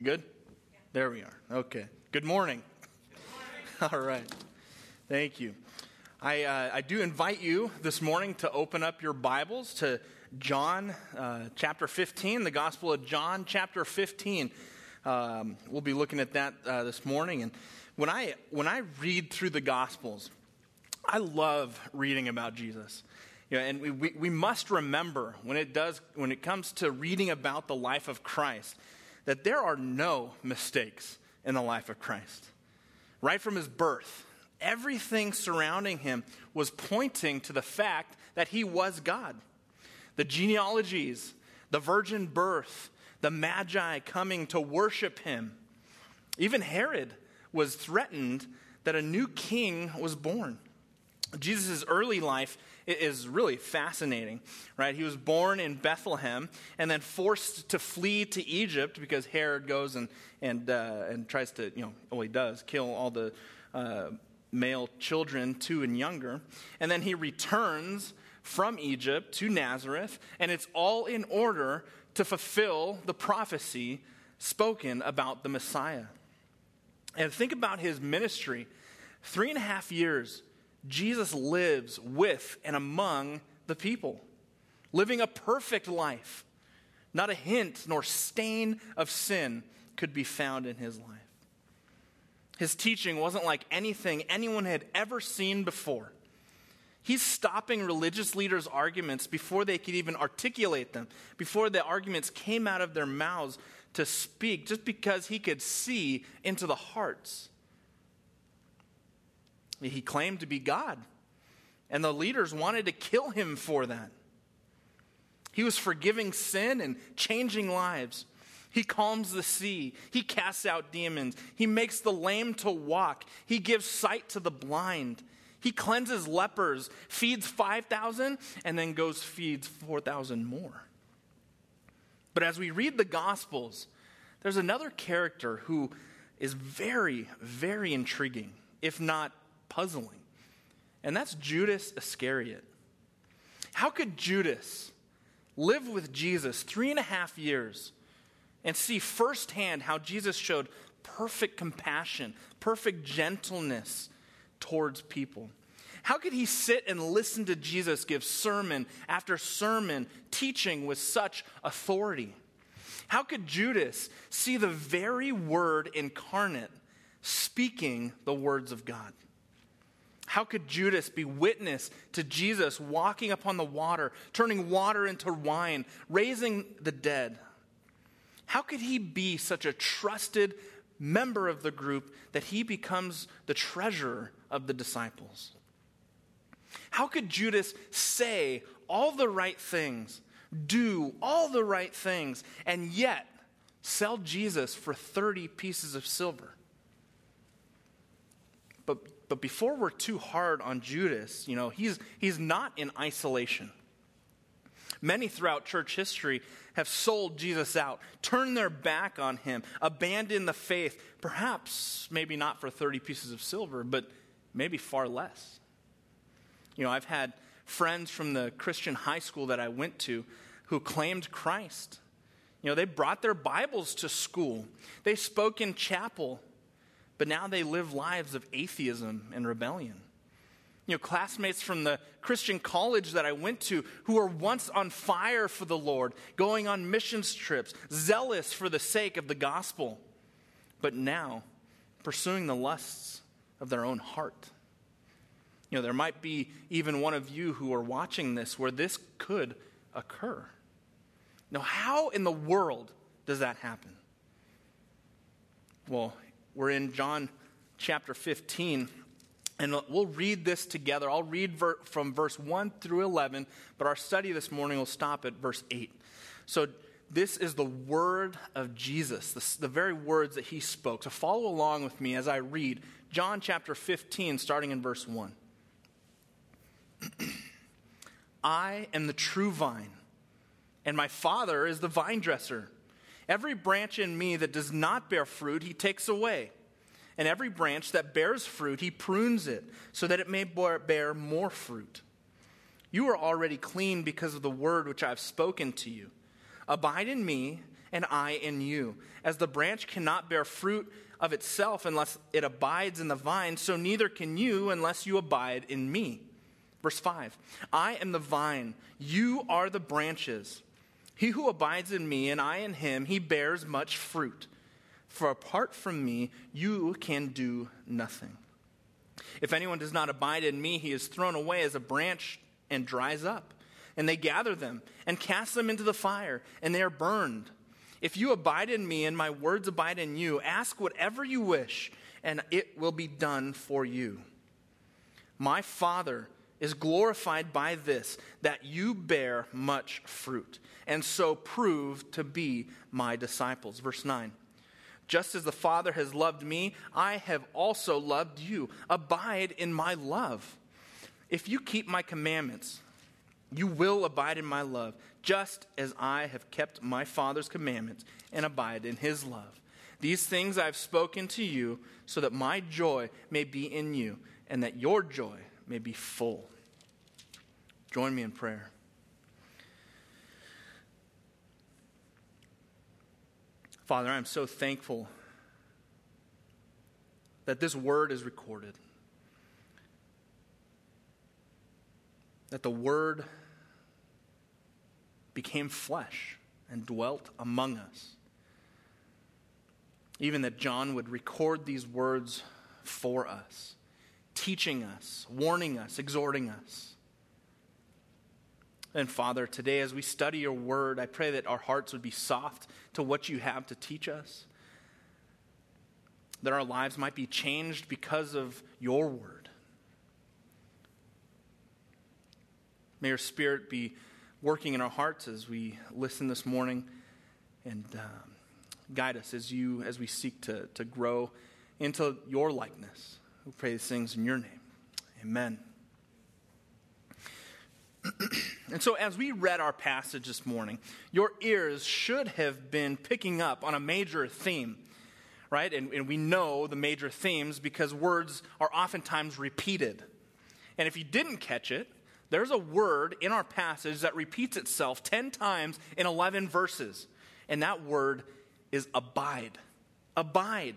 Good? There we are. Okay. Good morning. All right. Thank you. I do invite you this morning to open up your Bibles to John chapter 15, the Gospel of John chapter 15. We'll be looking at that this morning. And when I read through the Gospels, I love reading about Jesus. You know, and we must remember when it comes to reading about the life of Christ, that there are no mistakes in the life of Christ. Right from his birth, everything surrounding him was pointing to the fact that he was God. The genealogies, the virgin birth, the magi coming to worship him. Even Herod was threatened that a new king was born. Jesus' early life is really fascinating, right? He was born in Bethlehem and then forced to flee to Egypt because Herod goes and tries to, he does, kill all the male children, 2 and younger. And then he returns from Egypt to Nazareth, and it's all in order to fulfill the prophecy spoken about the Messiah. And think about his ministry. 3.5 years Jesus lives with and among the people, living a perfect life. Not a hint nor stain of sin could be found in his life. His teaching wasn't like anything anyone had ever seen before. He's stopping religious leaders' arguments before they could even articulate them, before the arguments came out of their mouths to speak, just because he could see into the hearts. He claimed to be God, and the leaders wanted to kill him for that. He was forgiving sin and changing lives. He calms the sea. He casts out demons. He makes the lame to walk. He gives sight to the blind. He cleanses lepers, feeds 5,000, and then feeds 4,000 more. But as we read the Gospels, there's another character who is very, very intriguing, if not puzzling. And that's Judas Iscariot. How could Judas live with Jesus 3.5 years and see firsthand how Jesus showed perfect compassion, perfect gentleness towards people? How could he sit and listen to Jesus give sermon after sermon, teaching with such authority? How could Judas see the very Word incarnate speaking the words of God? How could Judas be witness to Jesus walking upon the water, turning water into wine, raising the dead? How could he be such a trusted member of the group that he becomes the treasurer of the disciples? How could Judas say all the right things, do all the right things, and yet sell Jesus for 30 pieces of silver? But before we're too hard on Judas, he's not in isolation. Many throughout church history have sold Jesus out, turned their back on him, abandoned the faith, perhaps maybe not for 30 pieces of silver, but maybe far less. I've had friends from the Christian high school that I went to who claimed Christ. They brought their Bibles to school. They spoke in chapel. But now they live lives of atheism and rebellion. Classmates from the Christian college that I went to who were once on fire for the Lord, going on missions trips, zealous for the sake of the gospel, but now pursuing the lusts of their own heart. There might be even one of you who are watching this where this could occur. Now, how in the world does that happen? Well, we're in John chapter 15, and we'll read this together. I'll read from verse 1 through 11, but our study this morning will stop at verse 8. So this is the word of Jesus, the very words that he spoke. So follow along with me as I read John chapter 15, starting in verse 1. I am the true vine, and my Father is the vine dresser. Every branch in me that does not bear fruit, he takes away. And every branch that bears fruit, he prunes it, so that it may bear more fruit. You are already clean because of the word which I have spoken to you. Abide in me, and I in you. As the branch cannot bear fruit of itself unless it abides in the vine, so neither can you unless you abide in me. Verse 5, I am the vine, you are the branches. He who abides in me and I in him, he bears much fruit. For apart from me, you can do nothing. If anyone does not abide in me, he is thrown away as a branch and dries up. And they gather them and cast them into the fire, and they are burned. If you abide in me and my words abide in you, ask whatever you wish, and it will be done for you. My Father is glorified by this, that you bear much fruit, and so prove to be my disciples. Verse 9. Just as the Father has loved me, I have also loved you. Abide in my love. If you keep my commandments, you will abide in my love, just as I have kept my Father's commandments and abide in his love. These things I have spoken to you, so that my joy may be in you, and that your joy may be full. Join me in prayer. Father, I am so thankful that this word is recorded. That the word became flesh and dwelt among us. Even that John would record these words for us, teaching us, warning us, exhorting us. And Father, today as we study your word, I pray that our hearts would be soft to what you have to teach us. That our lives might be changed because of your word. May your Spirit be working in our hearts as we listen this morning, and guide us as we seek to grow into your likeness. We pray these things in your name. Amen. And so as we read our passage this morning, your ears should have been picking up on a major theme, right? And we know the major themes because words are oftentimes repeated. And if you didn't catch it, there's a word in our passage that repeats itself 10 times in 11 verses. And that word is abide. Abide.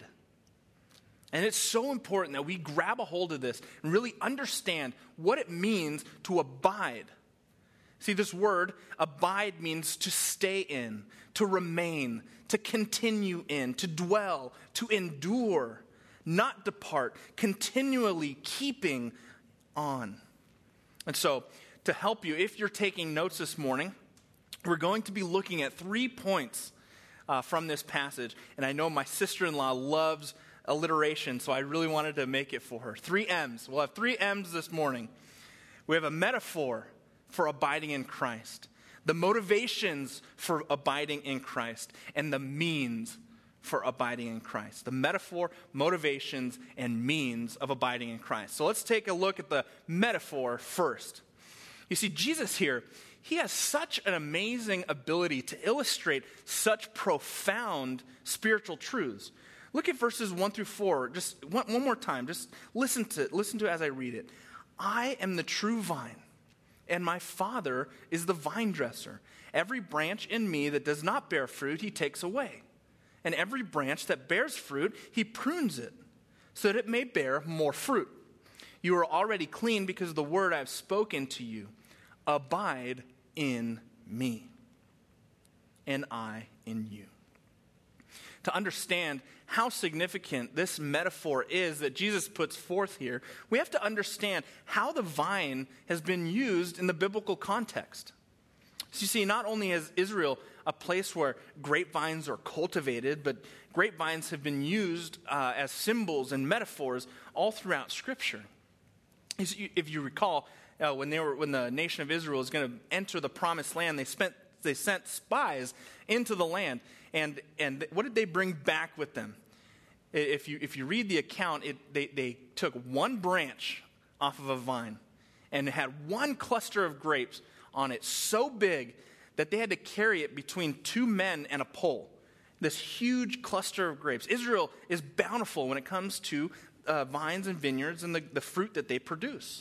And it's so important that we grab a hold of this and really understand what it means to abide. See, this word, abide, means to stay in, to remain, to continue in, to dwell, to endure, not depart, continually keeping on. And so, to help you, if you're taking notes this morning, we're going to be looking at 3 points from this passage. And I know my sister-in-law loves alliteration, so I really wanted to make it for her. 3 M's. We'll have 3 M's this morning. We have a metaphor for abiding in Christ, the motivations for abiding in Christ, and the means for abiding in Christ. The metaphor, motivations, and means of abiding in Christ. So let's take a look at the metaphor first. You see, Jesus here, he has such an amazing ability to illustrate such profound spiritual truths. Look at verses 1 through 4. Just one more time. Just listen to it as I read it. I am the true vine, and my Father is the vine dresser. Every branch in me that does not bear fruit, he takes away. And every branch that bears fruit, he prunes it, so that it may bear more fruit. You are already clean because of the word I have spoken to you. Abide in me, and I in you. To understand how significant this metaphor is that Jesus puts forth here, we have to understand how the vine has been used in the biblical context. So you see, not only is Israel a place where grapevines are cultivated, but grapevines have been used as symbols and metaphors all throughout Scripture. If you recall, when the nation of Israel was going to enter the promised land, they sent spies into the land. And what did they bring back with them? If you read the account, they took one branch off of a vine and it had one cluster of grapes on it so big that they had to carry it between 2 men and a pole. This huge cluster of grapes. Israel is bountiful when it comes to vines and vineyards and the fruit that they produce.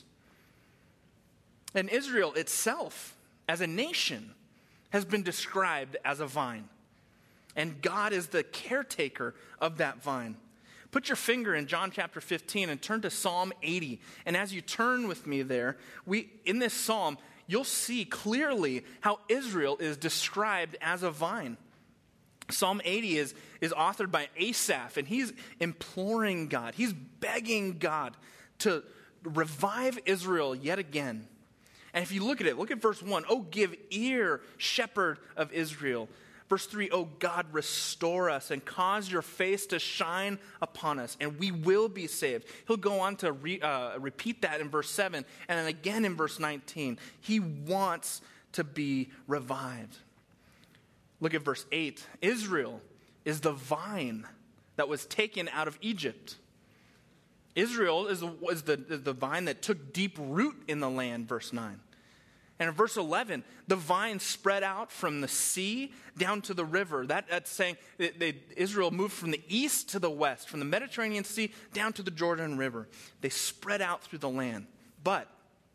And Israel itself, as a nation, has been described as a vine. And God is the caretaker of that vine. Put your finger in John chapter 15 and turn to Psalm 80. And as you turn with me there, in this psalm, you'll see clearly how Israel is described as a vine. Psalm 80 is authored by Asaph, and he's imploring God. He's begging God to revive Israel yet again. And if you look at it, look at verse 1. Oh, give ear, shepherd of Israel. Verse 3, oh God, restore us and cause your face to shine upon us, and we will be saved. He'll go on to repeat that in verse 7, and then again in verse 19. He wants to be revived. Look at verse 8. Israel is the vine that was taken out of Egypt. Israel was the vine that took deep root in the land, verse 9. And in verse 11, the vine spread out from the sea down to the river. That's saying Israel moved from the east to the west, from the Mediterranean Sea down to the Jordan River. They spread out through the land. But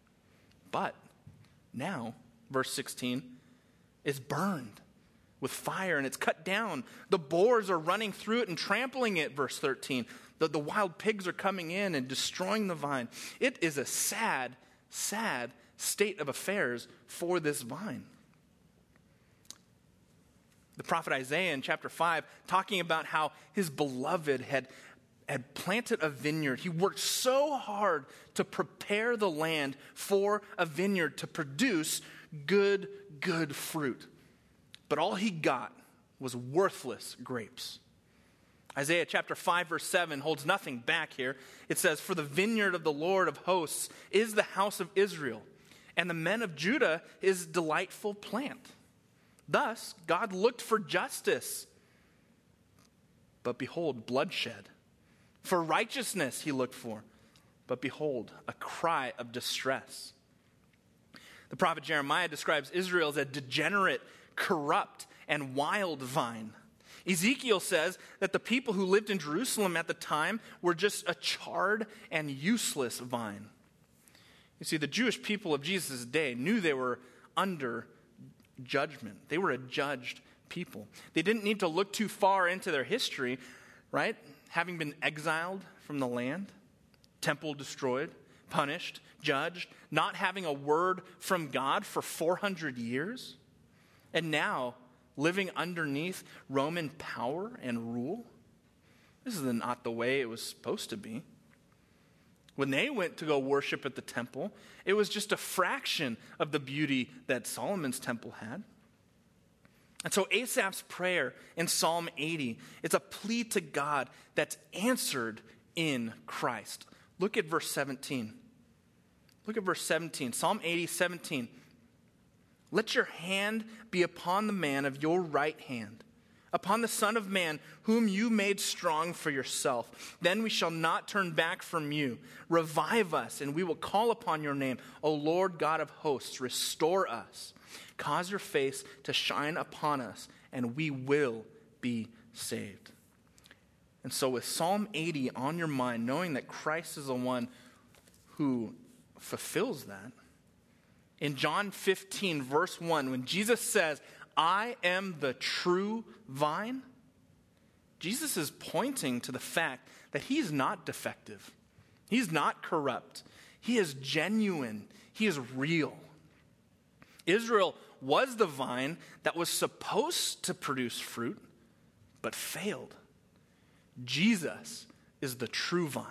now, verse 16, it's burned with fire and it's cut down. The boars are running through it and trampling it, verse 13. The wild pigs are coming in and destroying the vine. It is a sad, sad state of affairs for this vine. The prophet Isaiah in chapter 5, talking about how his beloved had planted a vineyard. He worked so hard to prepare the land for a vineyard to produce good fruit. But all he got was worthless grapes. Isaiah chapter 5 verse 7 holds nothing back here. It says, for the vineyard of the Lord of hosts is the house of Israel, and the men of Judah his delightful plant. Thus, God looked for justice, but behold, bloodshed. For righteousness he looked for, but behold, a cry of distress. The prophet Jeremiah describes Israel as a degenerate, corrupt, and wild vine. Ezekiel says that the people who lived in Jerusalem at the time were just a charred and useless vine. You see, the Jewish people of Jesus' day knew they were under judgment. They were a judged people. They didn't need to look too far into their history, right? Having been exiled from the land, temple destroyed, punished, judged, not having a word from God for 400 years, and now living underneath Roman power and rule. This is not the way it was supposed to be. When they went to go worship at the temple, it was just a fraction of the beauty that Solomon's temple had. And so Asaph's prayer in Psalm 80, it's a plea to God that's answered in Christ. Look at verse 17. Look at verse 17. Psalm 80, 17. Let your hand be upon the man of your right hand, upon the Son of Man, whom you made strong for yourself. Then we shall not turn back from you. Revive us, and we will call upon your name. O Lord God of hosts, restore us. Cause your face to shine upon us, and we will be saved. And so with Psalm 80 on your mind, knowing that Christ is the one who fulfills that, in John 15, verse 1, when Jesus says, I am the true vine, Jesus is pointing to the fact that he's not defective. He's not corrupt. He is genuine. He is real. Israel was the vine that was supposed to produce fruit, but failed. Jesus is the true vine.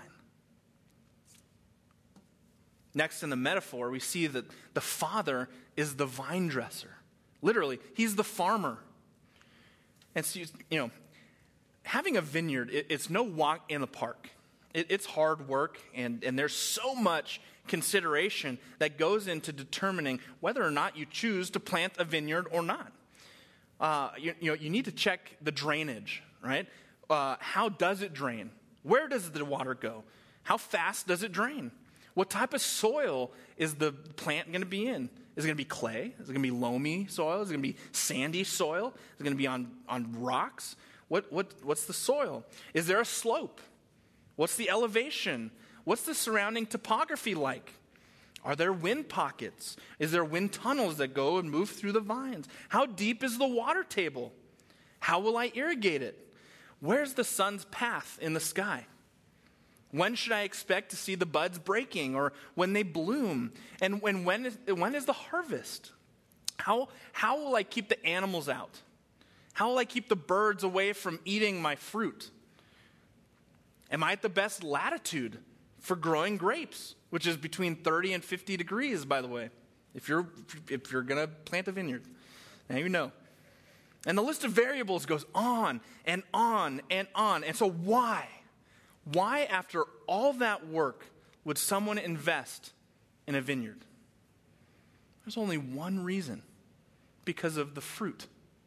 Next in the metaphor, we see that the Father is the vine dresser. Literally, he's the farmer. And so, having a vineyard, it's no walk in the park. It's hard work, and there's so much consideration that goes into determining whether or not you choose to plant a vineyard or not. You need to check the drainage, right? How does it drain? Where does the water go? How fast does it drain? What type of soil is the plant going to be in? Is it going to be clay? Is it going to be loamy soil? Is it going to be sandy soil? Is it going to be on rocks? What's the soil? Is there a slope? What's the elevation? What's the surrounding topography like? Are there wind pockets? Is there wind tunnels that go and move through the vines? How deep is the water table? How will I irrigate it? Where's the sun's path in the sky? When should I expect to see the buds breaking or when they bloom? And when is the harvest? How will I keep the animals out? How will I keep the birds away from eating my fruit? Am I at the best latitude for growing grapes, which is between 30 and 50 degrees, by the way, if you're going to plant a vineyard? Now you know. And the list of variables goes on and on and on. And so why? Why, after all that work, would someone invest in a vineyard? There's only one reason: because of the fruit.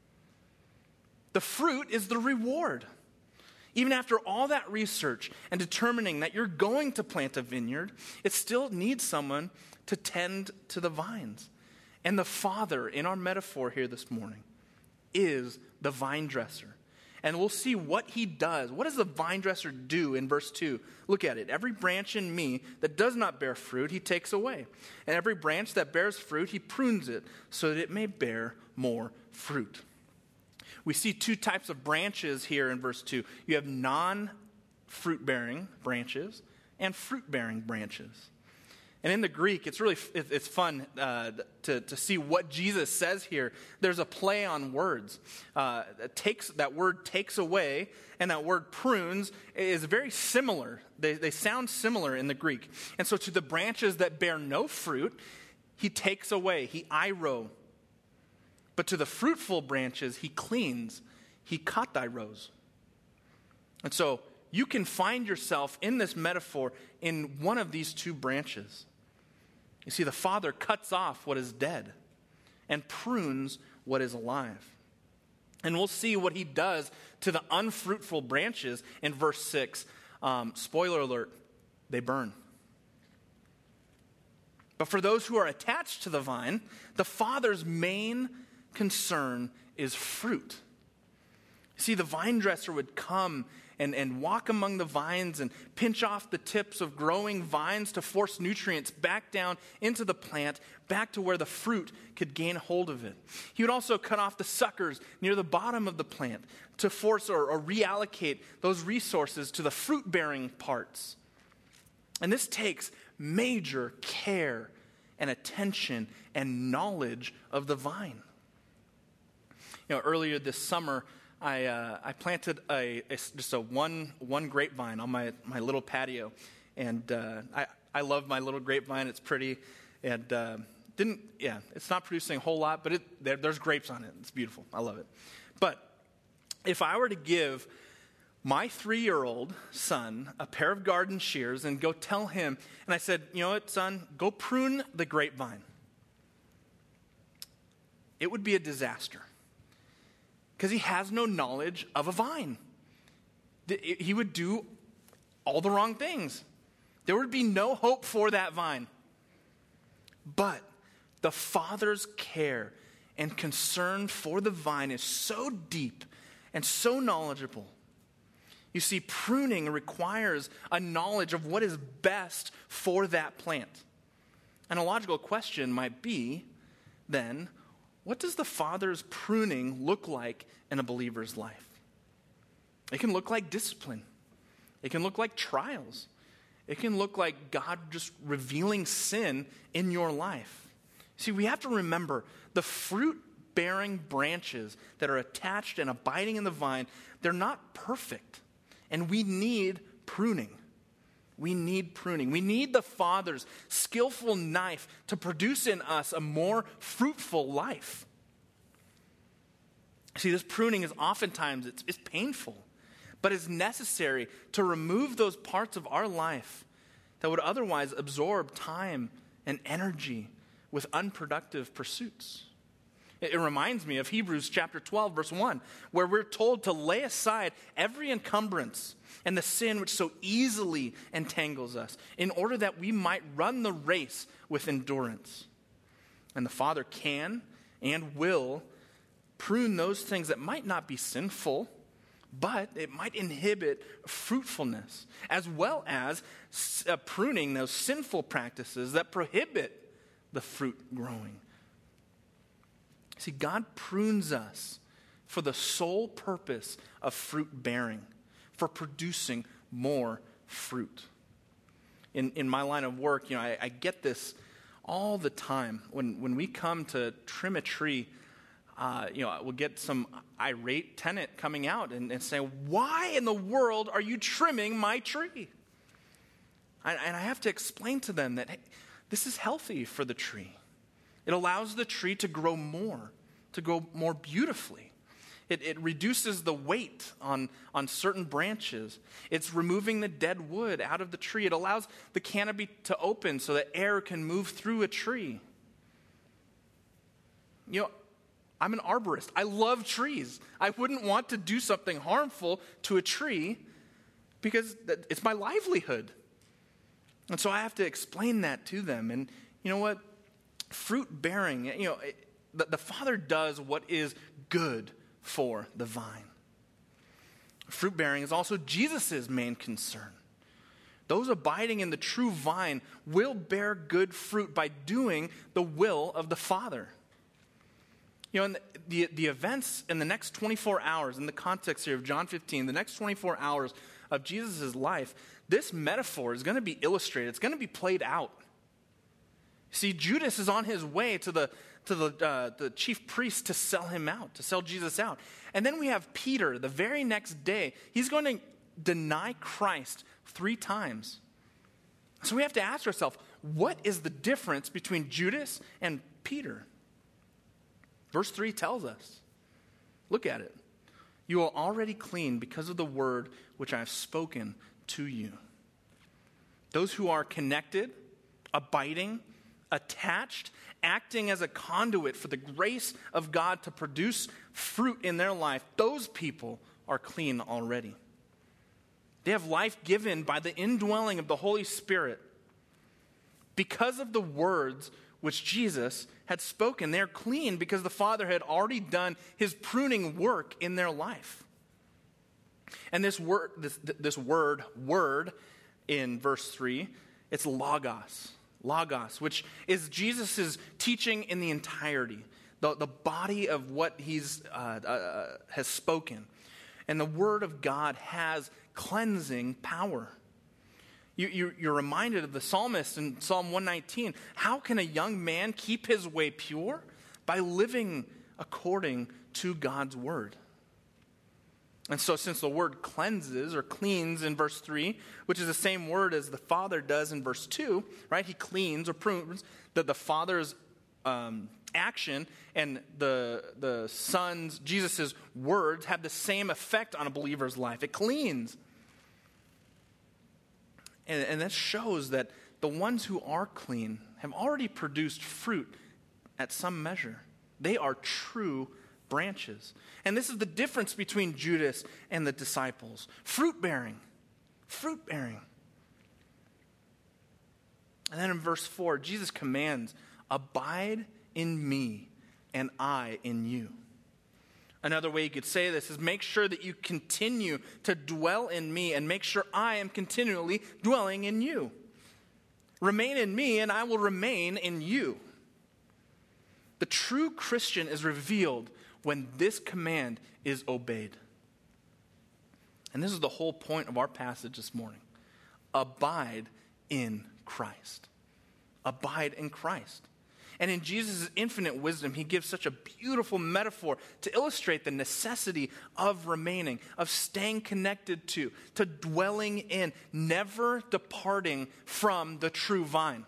The fruit is the reward. Even after all that research and determining that you're going to plant a vineyard, it still needs someone to tend to the vines. And the Father, in our metaphor here this morning, is the vine dresser. And we'll see what he does. What does the vine dresser do in verse 2? Look at it. Every branch in me that does not bear fruit, he takes away. And every branch that bears fruit, he prunes it so that it may bear more fruit. We see two types of branches here in verse 2. You have non-fruit-bearing branches and fruit-bearing branches. And in the Greek, it's fun to see what Jesus says here. There's a play on words. That word takes away and that word prunes is very similar. They sound similar in the Greek. And so to the branches that bear no fruit, he takes away, he airo. But to the fruitful branches, he cleans, he katairos. And so you can find yourself in this metaphor in one of these two branches. You see, the Father cuts off what is dead and prunes what is alive. And we'll see what he does to the unfruitful branches in verse 6. Spoiler alert, they burn. But for those who are attached to the vine, the Father's main concern is fruit. See, the vine dresser would come and walk among the vines and pinch off the tips of growing vines to force nutrients back down into the plant, back to where the fruit could gain hold of it. He would also cut off the suckers near the bottom of the plant to force or reallocate those resources to the fruit-bearing parts. And this takes major care and attention and knowledge of the vine. You know, earlier this summer, I planted just a one grapevine on my little patio, and I love my little grapevine. It's pretty, and it's not producing a whole lot, but there's grapes on it. It's beautiful. I love it. But if I were to give my 3-year-old son a pair of garden shears and go tell him, and I said, you know what, son, go prune the grapevine, it would be a disaster. Because he has no knowledge of a vine. He would do all the wrong things. There would be no hope for that vine. But the Father's care and concern for the vine is so deep and so knowledgeable. You see, pruning requires a knowledge of what is best for that plant. And a logical question might be, then, what does the Father's pruning look like in a believer's life? It can look like discipline. It can look like trials. It can look like God just revealing sin in your life. See, we have to remember the fruit-bearing branches that are attached and abiding in the vine, they're not perfect. And we need pruning. We need pruning. We need the Father's skillful knife to produce in us a more fruitful life. See, this pruning is oftentimes, it's painful, but it's necessary to remove those parts of our life that would otherwise absorb time and energy with unproductive pursuits. It reminds me of Hebrews chapter 12, verse 1, where we're told to lay aside every encumbrance and the sin which so easily entangles us, in order that we might run the race with endurance. And the Father can and will prune those things that might not be sinful, but it might inhibit fruitfulness, as well as pruning those sinful practices that prohibit the fruit growing. See, God prunes us for the sole purpose of fruit bearing, for producing more fruit. In my line of work, I get this all the time. When we come to trim a tree, we'll get some irate tenant coming out and say, "Why in the world are you trimming my tree?" And I have to explain to them that, hey, this is healthy for the tree. It allows the tree to grow more beautifully. It reduces the weight on certain branches. It's removing the dead wood out of the tree. It allows the canopy to open so that air can move through a tree. I'm an arborist. I love trees. I wouldn't want to do something harmful to a tree because it's my livelihood. And so I have to explain that to them. And you know what? Fruit bearing, the Father does what is good for the vine. Fruit bearing is also Jesus' main concern. Those abiding in the true vine will bear good fruit by doing the will of the Father. And the events in the next 24 hours, in the context here of John 15, the next 24 hours of Jesus' life, this metaphor is going to be illustrated. It's going to be played out. See, Judas is on his way to the chief priest to sell him out, to sell Jesus out. And then we have Peter, the very next day. He's going to deny Christ 3 times. So we have to ask ourselves, what is the difference between Judas and Peter? Verse 3 tells us. Look at it. You are already clean because of the word which I have spoken to you. Those who are connected, abiding, attached, acting as a conduit for the grace of God to produce fruit in their life, those people are clean already. They have life given by the indwelling of the Holy Spirit. Because of the words which Jesus had spoken, they're clean because the Father had already done his pruning work in their life. And this word in verse 3, it's logos. Logos, which is Jesus' teaching in the entirety, the body of what he's has spoken. And the word of God has cleansing power. You're reminded of the psalmist in Psalm 119. How can a young man keep his way pure? By living according to God's word. And so since the word cleanses or cleans in verse 3, which is the same word as the Father does in verse 2, right? He cleans or prunes, that the Father's action and the Son's, Jesus' words have the same effect on a believer's life. It cleans. And that shows that the ones who are clean have already produced fruit at some measure. They are true branches. And this is the difference between Judas and the disciples. Fruit bearing. Fruit bearing. And then in verse 4, Jesus commands, abide in me and I in you. Another way you could say this is make sure that you continue to dwell in me and make sure I am continually dwelling in you. Remain in me and I will remain in you. The true Christian is revealed when this command is obeyed. And this is the whole point of our passage this morning. Abide in Christ. Abide in Christ. And in Jesus' infinite wisdom, he gives such a beautiful metaphor to illustrate the necessity of remaining, of staying connected to dwelling in, never departing from the true vine.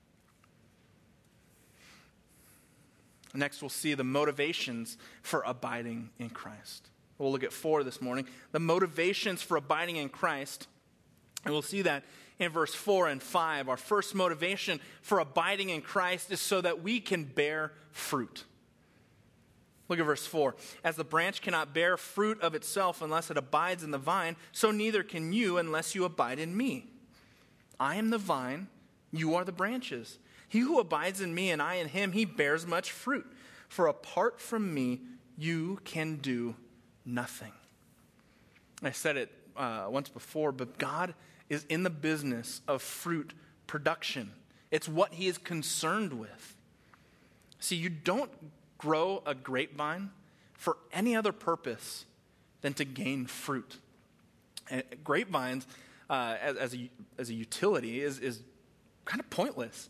Next, we'll see the motivations for abiding in Christ. We'll look at 4 this morning. The motivations for abiding in Christ. And we'll see that in verse 4 and 5. Our first motivation for abiding in Christ is so that we can bear fruit. Look at verse 4. As the branch cannot bear fruit of itself unless it abides in the vine, so neither can you unless you abide in me. I am the vine, you are the branches. He who abides in me and I in him, he bears much fruit. For apart from me, you can do nothing. I said it once before, but God is in the business of fruit production. It's what he is concerned with. See, you don't grow a grapevine for any other purpose than to gain fruit. And grapevines, as a utility, is kind of pointless.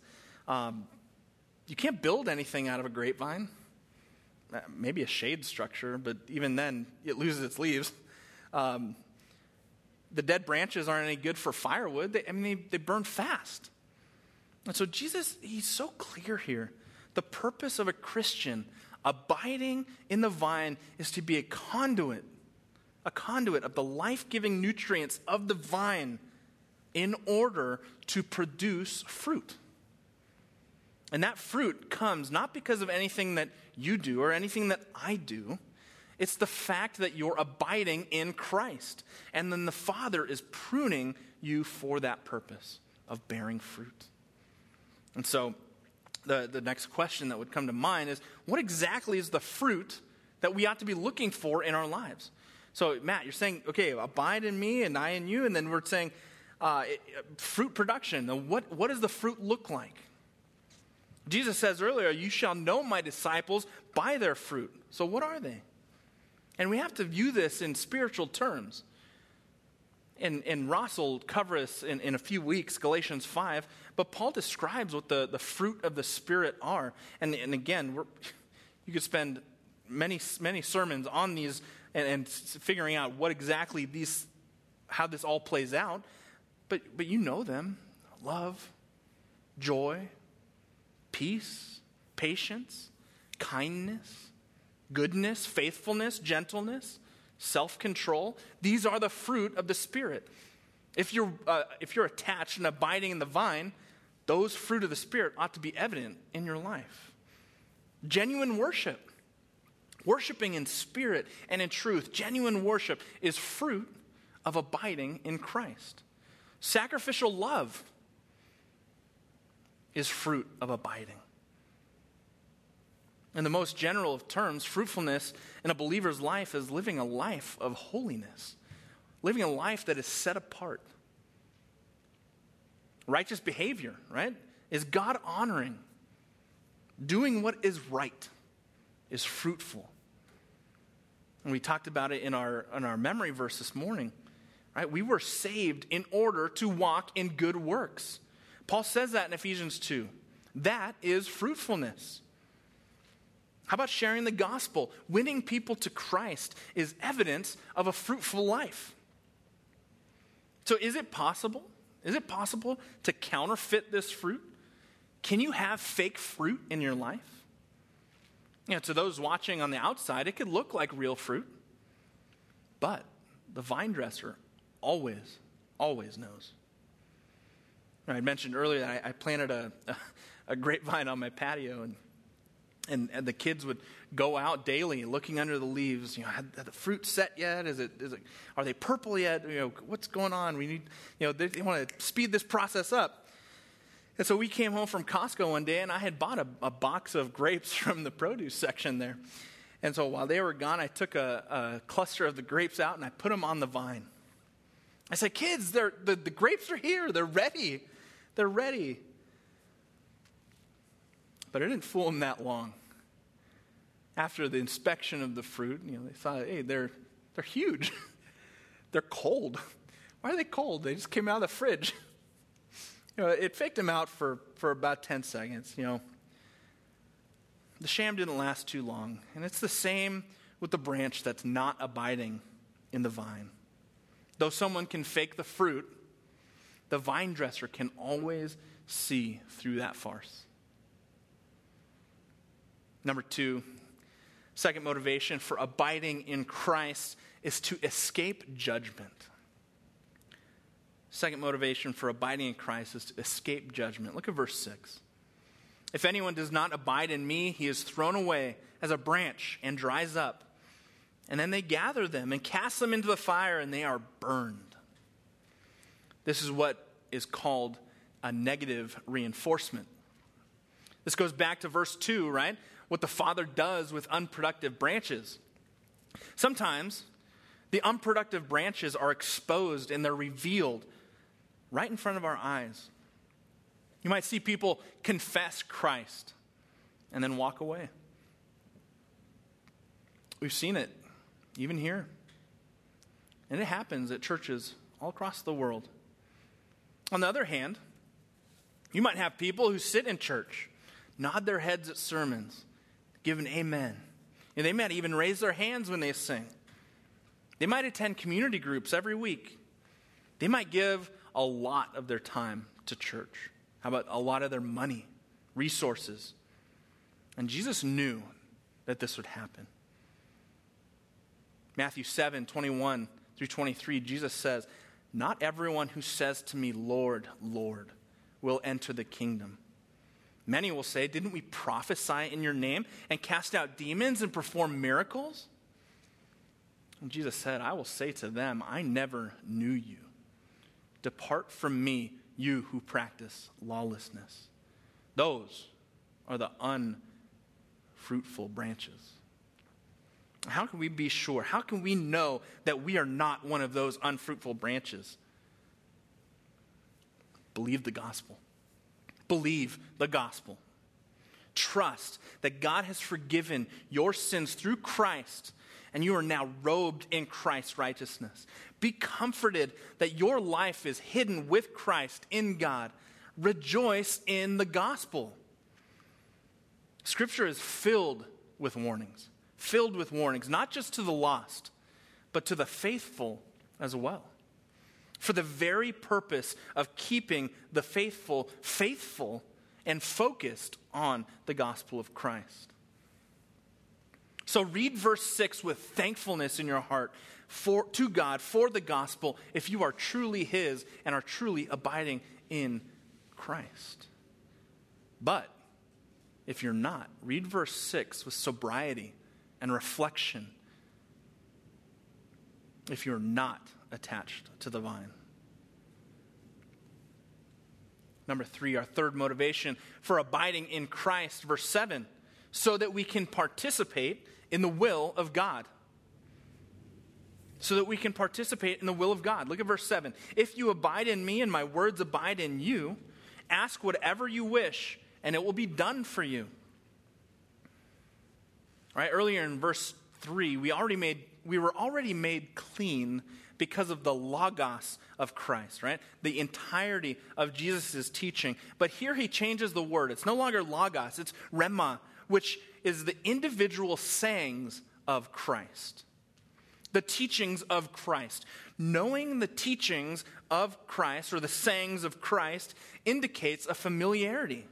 You can't build anything out of a grapevine. Maybe a shade structure, but even then, it loses its leaves. The dead branches aren't any good for firewood. They burn fast. And so Jesus, he's so clear here. The purpose of a Christian abiding in the vine is to be a conduit of the life-giving nutrients of the vine in order to produce fruit. And that fruit comes not because of anything that you do or anything that I do. It's the fact that you're abiding in Christ. And then the Father is pruning you for that purpose of bearing fruit. And so the next question that would come to mind is, what exactly is the fruit that we ought to be looking for in our lives? So, Matt, you're saying, okay, abide in me and I in you, and then we're saying fruit production. Now, what does the fruit look like? Jesus says earlier, you shall know my disciples by their fruit. So what are they? And we have to view this in spiritual terms. And Ross will cover us in a few weeks, Galatians 5, but Paul describes what the fruit of the Spirit are. And again, you could spend many sermons on these and figuring out what exactly how this all plays out. But you know them: love, joy, peace, patience, kindness, goodness, faithfulness, gentleness, self-control. These are the fruit of the Spirit. If you're attached and abiding in the vine, those fruit of the Spirit ought to be evident in your life. Genuine worship. Worshiping in spirit and in truth. Genuine worship is fruit of abiding in Christ. Sacrificial love is fruit of abiding. In the most general of terms, fruitfulness in a believer's life is living a life of holiness. Living a life that is set apart. Righteous behavior, right, is God-honoring. Doing what is right is fruitful. And we talked about it in our memory verse this morning. Right? We were saved in order to walk in good works. Paul says that in Ephesians 2. That is fruitfulness. How about sharing the gospel? Winning people to Christ is evidence of a fruitful life. So is it possible? Is it possible to counterfeit this fruit? Can you have fake fruit in your life? To those watching on the outside, it could look like real fruit. But the vine dresser always knows. I mentioned earlier that I planted a grapevine on my patio, and the kids would go out daily looking under the leaves. Had the fruit set yet? Are they purple yet? What's going on? We need, they want to speed this process up. And so we came home from Costco one day, and I had bought a box of grapes from the produce section there. And so while they were gone, I took a cluster of the grapes out, and I put them on the vine. I said, kids, the grapes are here. They're ready. They're ready. But I didn't fool them that long. After the inspection of the fruit, they thought, hey, they're huge. They're cold. Why are they cold? They just came out of the fridge. It faked them out for about 10 seconds. The sham didn't last too long. And it's the same with the branch that's not abiding in the vine. Though someone can fake the fruit, the vine dresser can always see through that farce. Number 2, second motivation for abiding in Christ is to escape judgment. Second motivation for abiding in Christ is to escape judgment. Look at verse 6. If anyone does not abide in me, he is thrown away as a branch and dries up. And then they gather them and cast them into the fire, and they are burned. This is what is called a negative reinforcement. This goes back to verse 2, right? What the Father does with unproductive branches. Sometimes the unproductive branches are exposed and they're revealed right in front of our eyes. You might see people confess Christ and then walk away. We've seen it, even here. And it happens at churches all across the world. On the other hand, you might have people who sit in church, nod their heads at sermons, give an amen. And they might even raise their hands when they sing. They might attend community groups every week. They might give a lot of their time to church. How about a lot of their money, resources? And Jesus knew that this would happen. Matthew 7:21 through 23, Jesus says, "Not everyone who says to me, 'Lord, Lord,' will enter the kingdom. Many will say, 'Didn't we prophesy in your name and cast out demons and perform miracles?' And Jesus said, 'I will say to them, I never knew you. Depart from me, you who practice lawlessness.' Those are the unfruitful branches." How can we be sure? How can we know that we are not one of those unfruitful branches? Believe the gospel. Believe the gospel. Trust that God has forgiven your sins through Christ, and you are now robed in Christ's righteousness. Be comforted that your life is hidden with Christ in God. Rejoice in the gospel. Scripture is filled with warnings. Filled with warnings, not just to the lost, but to the faithful as well. For the very purpose of keeping the faithful faithful and focused on the gospel of Christ. So read verse 6 with thankfulness in your heart to God for the gospel if you are truly His and are truly abiding in Christ. But if you're not, read verse 6 with sobriety and reflection if you're not attached to the vine. Number 3, our third motivation for abiding in Christ, verse 7, so that we can participate in the will of God. So that we can participate in the will of God. Look at verse 7. "If you abide in me and my words abide in you, ask whatever you wish, and it will be done for you." All right, earlier in verse 3, we were already made clean because of the logos of Christ, right? The entirety of Jesus' teaching. But here he changes the word. It's no longer logos, it's rhema, which is the individual sayings of Christ. The teachings of Christ. Knowing the teachings of Christ, or the sayings of Christ, indicates a familiarity,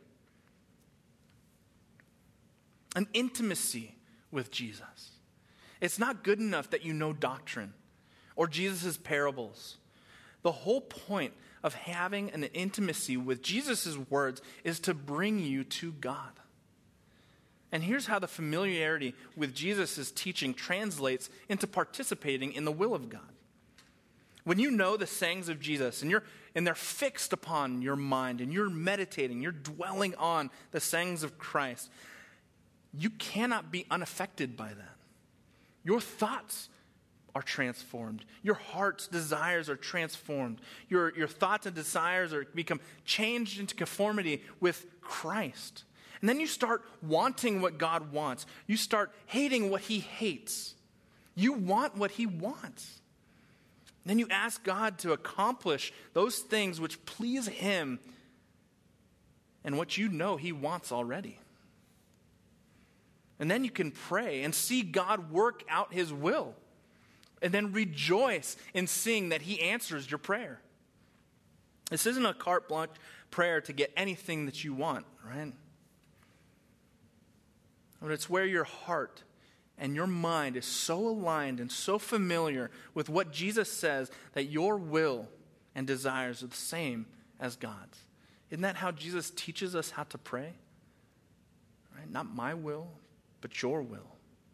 an intimacy with Jesus. It's not good enough that you know doctrine or Jesus' parables. The whole point of having an intimacy with Jesus' words is to bring you to God. And here's how the familiarity with Jesus' teaching translates into participating in the will of God. When you know the sayings of Jesus and they're fixed upon your mind and you're meditating, you're dwelling on the sayings of Christ, you cannot be unaffected by that. Your thoughts are transformed. Your heart's desires are transformed. Your thoughts and desires become changed into conformity with Christ. And then you start wanting what God wants. You start hating what He hates. You want what He wants. And then you ask God to accomplish those things which please Him and what you know He wants already. And then you can pray and see God work out His will. And then rejoice in seeing that He answers your prayer. This isn't a carte blanche prayer to get anything that you want, right? But it's where your heart and your mind is so aligned and so familiar with what Jesus says that your will and desires are the same as God's. Isn't that how Jesus teaches us how to pray? Right? Not my will, but your will.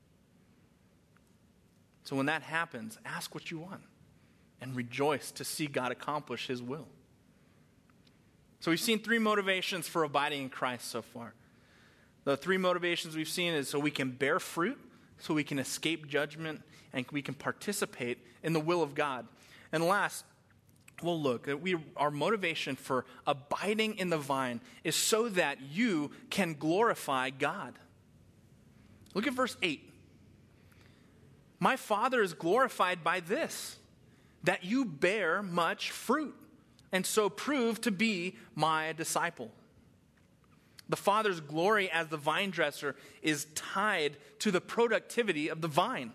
So when that happens, ask what you want and rejoice to see God accomplish His will. So we've seen 3 motivations for abiding in Christ so far. The 3 motivations we've seen is so we can bear fruit, so we can escape judgment, and we can participate in the will of God. And last, we'll look at our motivation for abiding in the vine is so that you can glorify God. Look at verse 8. My Father is glorified by this, that you bear much fruit, and so prove to be my disciple. The Father's glory as the vine dresser is tied to the productivity of the vine.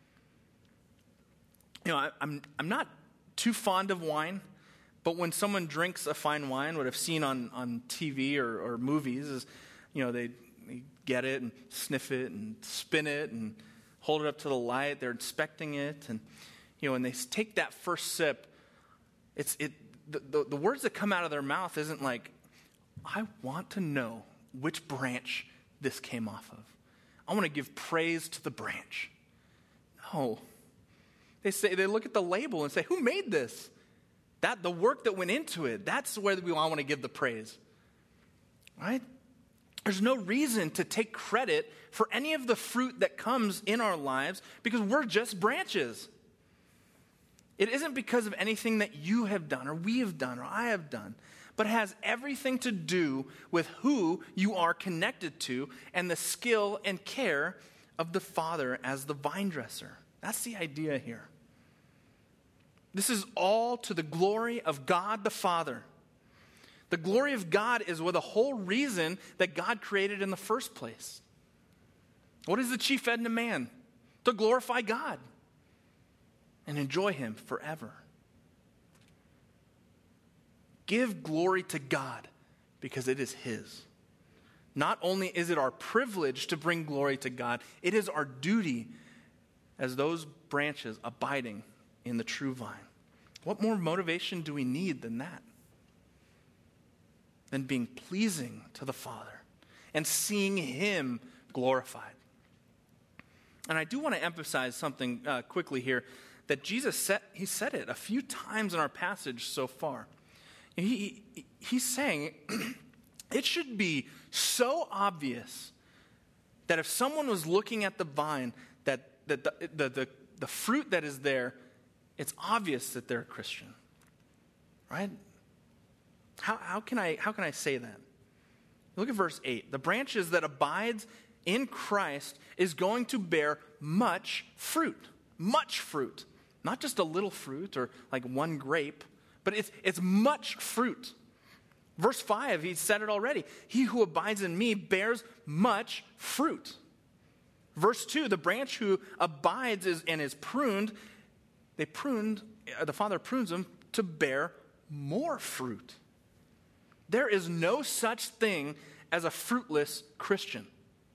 I'm not too fond of wine, but when someone drinks a fine wine, what I've seen on TV or movies is, they get it and sniff it and spin it and hold it up to the light. They're inspecting it, and when they take that first sip, the words that come out of their mouth isn't like, I want to know which branch this came off of. I want to give praise to the branch. No. They look at the label and say, who made this? The work that went into it, that's where we want to give the praise. Right? There's no reason to take credit for any of the fruit that comes in our lives because we're just branches. It isn't because of anything that you have done or we have done or I have done, but it has everything to do with who you are connected to and the skill and care of the Father as the vine dresser. That's the idea here. This is all to the glory of God the Father. The glory of God is the whole reason that God created in the first place. What is the chief end of man? To glorify God and enjoy Him forever. Give glory to God because it is His. Not only is it our privilege to bring glory to God, it is our duty as those branches abiding in the true vine. What more motivation do we need than that? Than being pleasing to the Father and seeing Him glorified. And I do want to emphasize something quickly here that Jesus said it a few times in our passage so far. He's saying it should be so obvious that if someone was looking at the vine, that the fruit that is there, it's obvious that they're a Christian, right? How can I say that? Look at verse 8. The branches that abides in Christ is going to bear much fruit. Much fruit. Not just a little fruit or like one grape, but it's much fruit. Verse 5, he said it already. He who abides in me bears much fruit. Verse 2, the branch who abides and is pruned, the Father prunes them to bear more fruit. There is no such thing as a fruitless Christian.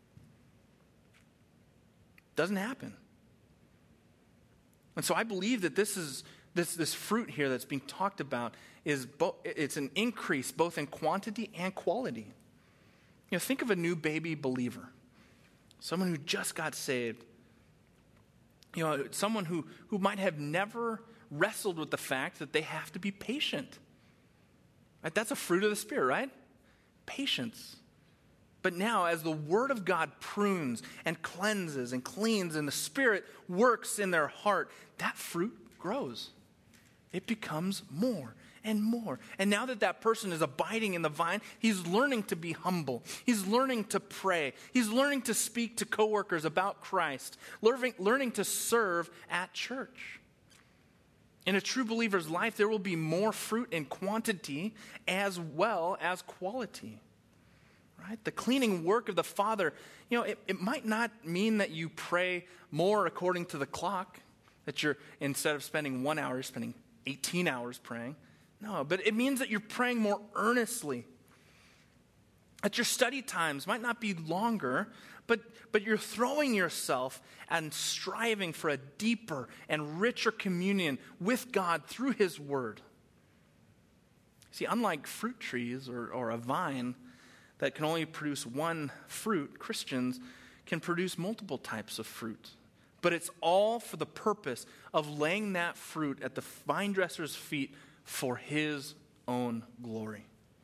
Doesn't happen. And so I believe that this fruit here that's being talked about it's an increase both in quantity and quality. Think of a new baby believer, someone who just got saved. Someone who might have never wrestled with the fact that they have to be patient. Right? That's a fruit of the Spirit, right? Patience. But now, as the Word of God prunes and cleanses and cleans and the Spirit works in their heart, that fruit grows. It becomes more and more. And now that person is abiding in the vine, he's learning to be humble. He's learning to pray. He's learning to speak to coworkers about Christ. Learning to serve at church. In a true believer's life, there will be more fruit in quantity as well as quality. Right? The cleaning work of the Father, it might not mean that you pray more according to the clock, that you're, instead of spending 1 hour, you're spending 18 hours praying. No, but it means that you're praying more earnestly. That your study times might not be longer, but you're throwing yourself and striving for a deeper and richer communion with God through His Word. See, unlike fruit trees or a vine that can only produce one fruit, Christians can produce multiple types of fruit. But it's all for the purpose of laying that fruit at the vine dresser's feet for His own glory.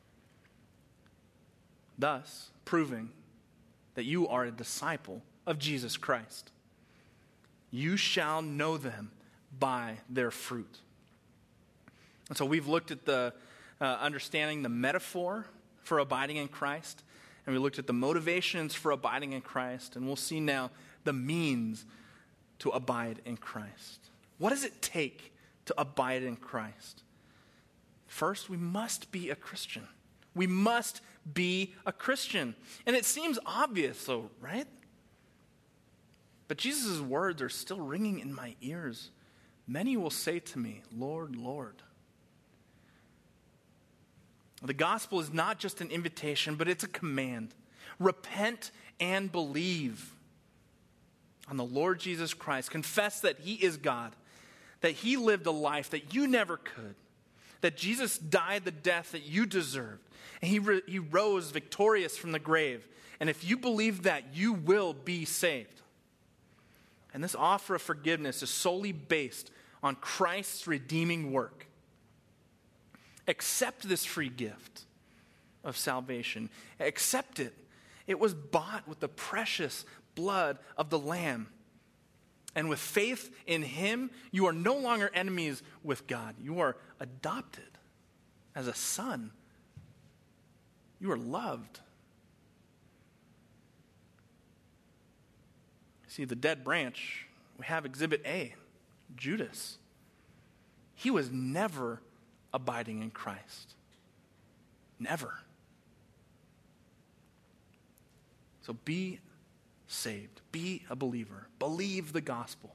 Thus, proving that you are a disciple of Jesus Christ. You shall know them by their fruit. And so we've looked at the understanding the metaphor for abiding in Christ, and we looked at the motivations for abiding in Christ, and we'll see now the means to abide in Christ? What does it take to abide in Christ? First, we must be a Christian. We must be a Christian. And it seems obvious, though, right? But Jesus' words are still ringing in my ears. Many will say to me, Lord, Lord. The gospel is not just an invitation, but it's a command. Repent and believe on the Lord Jesus Christ. Confess that he is God, that he lived a life that you never could, that Jesus died the death that you deserved, and he rose victorious from the grave. And if you believe that, you will be saved. And this offer of forgiveness is solely based on Christ's redeeming work. Accept this free gift of salvation. Accept it. It was bought with the precious blood of the Lamb. And with faith in him, you are no longer enemies with God. You are adopted as a son. You are loved. See, the dead branch, we have Exhibit A, Judas. He was never abiding in Christ. Never. So be saved. Be a believer. Believe the gospel.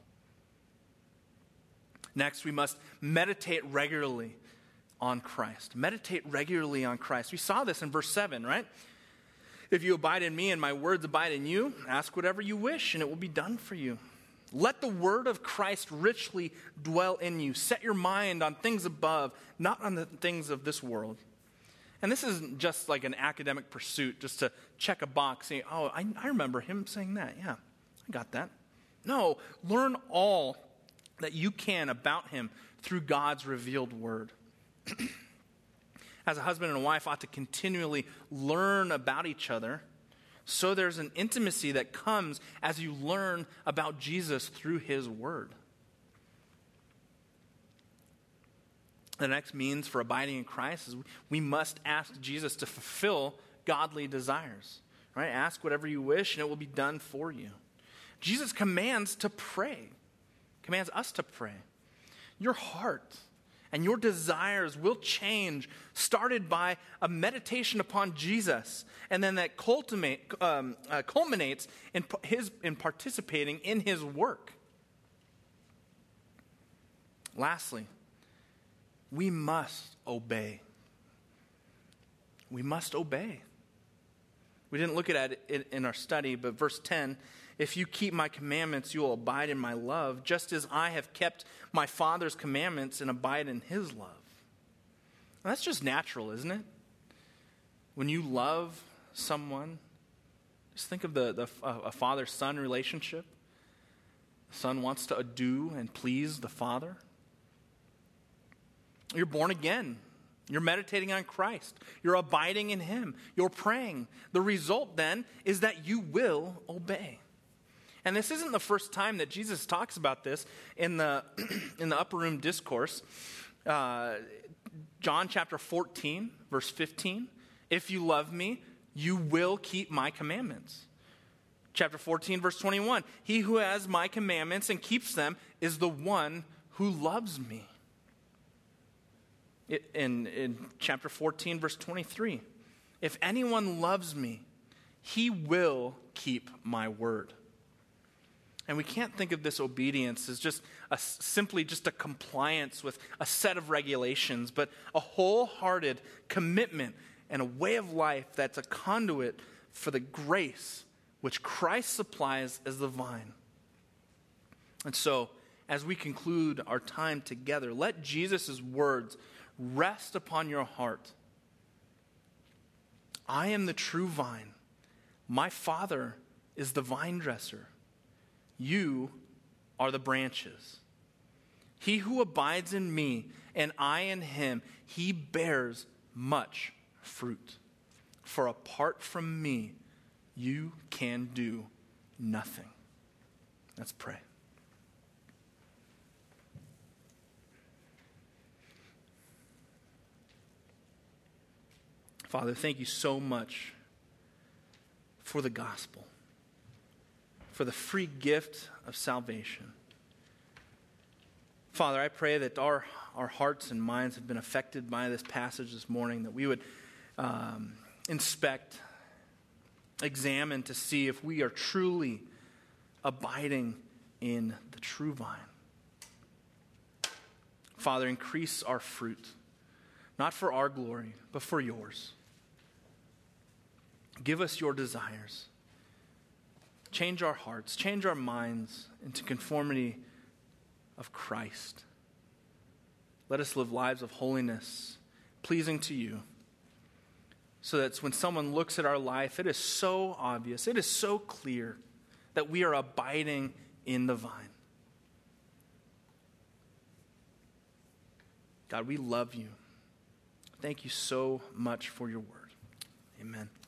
Next, we must meditate regularly on Christ. Meditate regularly on Christ. We saw this in verse 7, right? If you abide in me and my words abide in you, ask whatever you wish and it will be done for you. Let the word of Christ richly dwell in you. Set your mind on things above, not on the things of this world. And this isn't just like an academic pursuit, just to check a box, saying, oh, I remember him saying that. Yeah, I got that. No, learn all that you can about him through God's revealed word. As a husband and a wife ought to continually learn about each other, so there's an intimacy that comes as you learn about Jesus through his word. The next means for abiding in Christ is we must ask Jesus to fulfill godly desires. Right? Ask whatever you wish and it will be done for you. Jesus commands to pray. Commands us to pray. Your heart and your desires will change, started by a meditation upon Jesus, and then that culminates in participating in his work. Lastly, we must obey. We must obey. We didn't look at it in our study, but verse 10, if you keep my commandments, you will abide in my love, just as I have kept my Father's commandments and abide in his love. Now, that's just natural, isn't it? When you love someone, just think of a father-son relationship. The son wants to do and please the father. You're born again. You're meditating on Christ. You're abiding in him. You're praying. The result then is that you will obey. And this isn't the first time that Jesus talks about this in the upper room discourse. John chapter 14, verse 15. If you love me, you will keep my commandments. Chapter 14, verse 21. He who has my commandments and keeps them is the one who loves me. In chapter 14, verse 23. If anyone loves me, he will keep my word. And we can't think of this obedience as just simply just a compliance with a set of regulations, but a wholehearted commitment and a way of life that's a conduit for the grace which Christ supplies as the vine. And so, as we conclude our time together, let Jesus' words rest upon your heart. I am the true vine. My Father is the vine dresser. You are the branches. He who abides in me and I in him, he bears much fruit. For apart from me, you can do nothing. Let's pray. Father, thank you so much for the gospel, for for the free gift of salvation. Father, I pray that our hearts and minds have been affected by this passage this morning, that we would inspect, examine to see if we are truly abiding in the true vine. Father, increase our fruit, not for our glory, but for yours. Give us your desires. Change our hearts, change our minds into conformity of Christ. Let us live lives of holiness, pleasing to you, so that when someone looks at our life, it is so obvious, it is so clear that we are abiding in the vine. God, we love you. Thank you so much for your word. Amen.